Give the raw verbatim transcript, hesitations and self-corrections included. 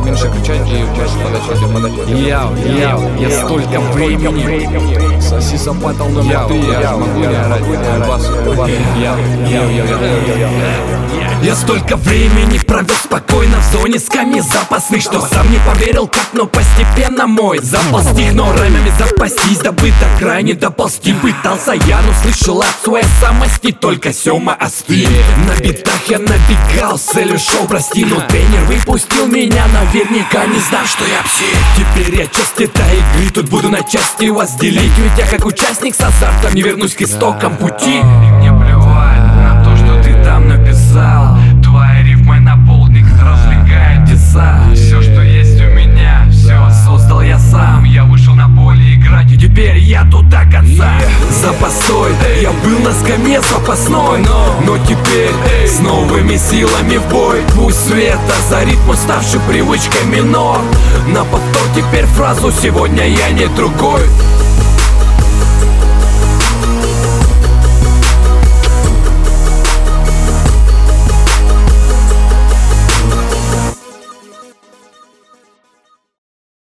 меньше кричать и больше подачать, подачать. Яу, яу, я столько времени. Соси запатал номер ты, я же могу не орать. Бас, бас, яу, яу, яу, яу. Я столько времени провел спокойно в зоне скамьи запасных, что сам не поверил как, но постепенно мой запал стих. Но рамями запастись, дабы до края не доползти пытался я, но слышал от своей самости только Сёма остыль. На битах я набегал с целью шоу, прости, но тренер выпустил меня наверняка, не знал, что я псих. Теперь я часть этой игры, тут буду на части вас делить, ведь я как участник с азартом не вернусь к истокам пути. И мне плевать на то, что ты там написал. Твои рифмы на полдник развлекает десант. Все, что есть у меня, все создал я сам. Я вышел на поле играть, и теперь я тут до конца. Запасной, я был на скамье запасной, но теперь с новыми силами в бой. Пусть свет озарит мой ставший привычкой минор. На повтор теперь фразу «сегодня я не другой».